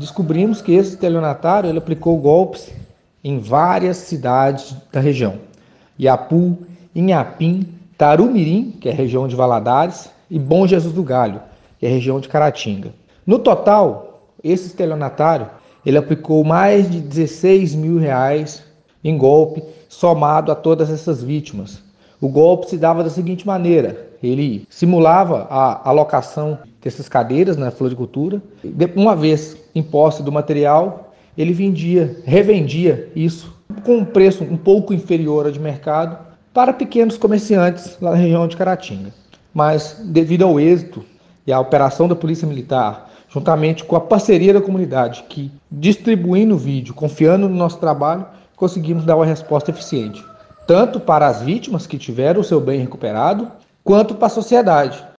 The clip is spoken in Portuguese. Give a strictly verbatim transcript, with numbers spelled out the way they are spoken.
descobrimos que esse estelionatário ele aplicou golpes em várias cidades da região. Iapu, Inhapim, Tarumirim, que é a região de Valadares, e Bom Jesus do Galho, que é a região de Caratinga. No total, esse estelionatário ele aplicou mais de dezesseis mil reais em golpe, somado a todas essas vítimas. O golpe se dava da seguinte maneira: ele simulava a alocação dessas cadeiras na floricultura, uma vez em posse do material, ele vendia, revendia isso com um preço um pouco inferior ao de mercado para pequenos comerciantes lá na região de Caratinga. Mas, devido ao êxito e à operação da Polícia Militar, juntamente com a parceria da comunidade, que distribuindo o vídeo, confiando no nosso trabalho, conseguimos dar uma resposta eficiente, tanto para as vítimas que tiveram o seu bem recuperado, quanto para a sociedade,